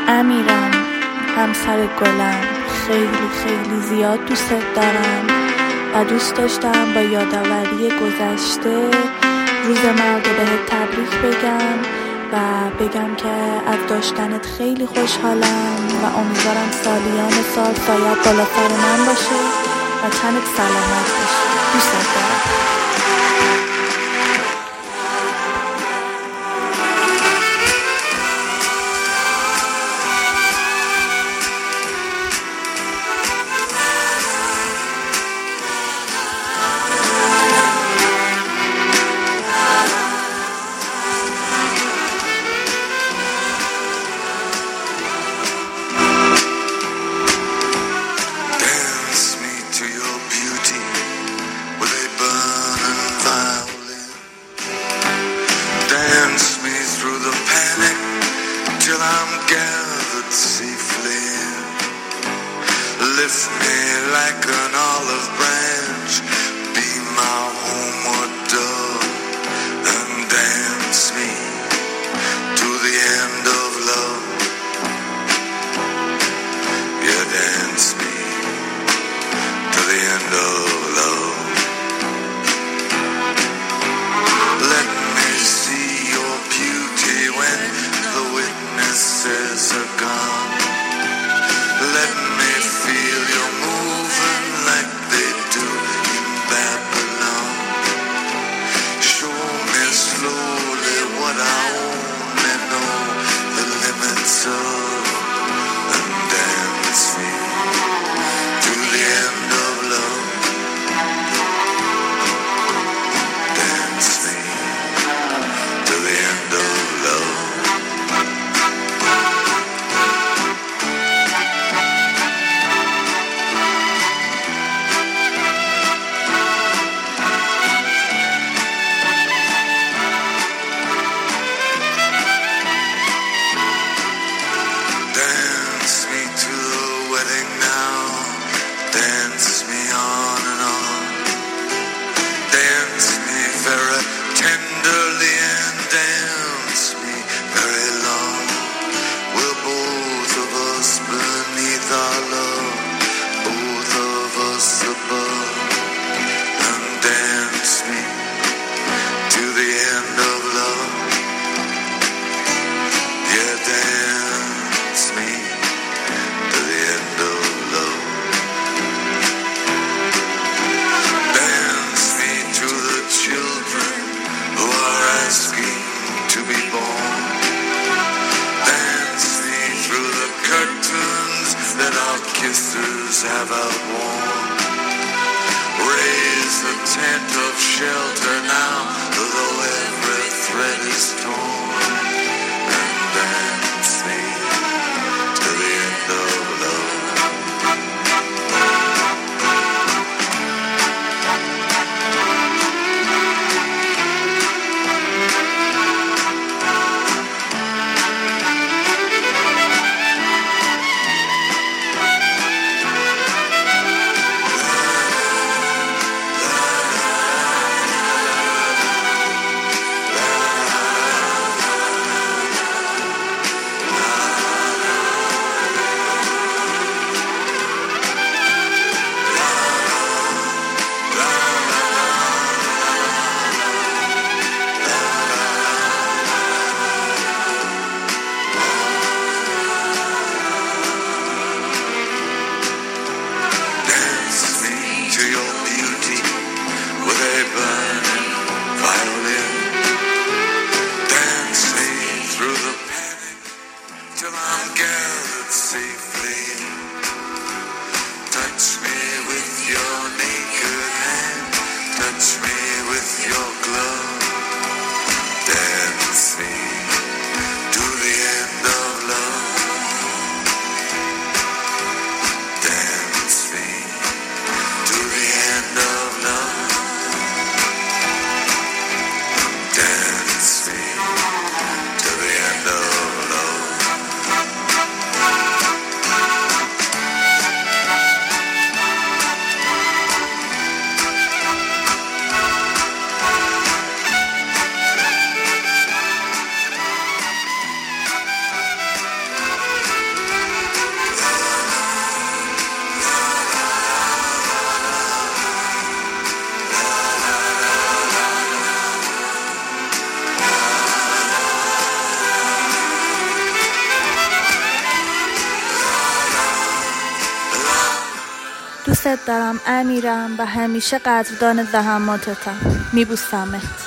امیرم، همسر گلم، خیلی خیلی زیاد دوست دارم و دوست داشتم با یادآوری گذشته روز مرگ بهت تبریک بگم و بگم که از داشتنت خیلی خوشحالم و امیدوارم سالیان سال سایت بالا سر من باشه و تنت سلامت باشه. دوست دارم. Lift me like an olive branch, be my homeward dove, and dance me to the end of love. Yeah, dance me to the end of love. Let me see your beauty when the witnesses are gone. Let me feel you moving like they do in Babylon. Show me slowly what I only know the limits of, and dance me to the end of love. Dance me to the end of love. Have outworn. Raise the tent of shelter now, though every thread is torn, and dance me to the end of love. دوست دارم امیرم و همیشه قدردان زحماتتم. میبوسمت.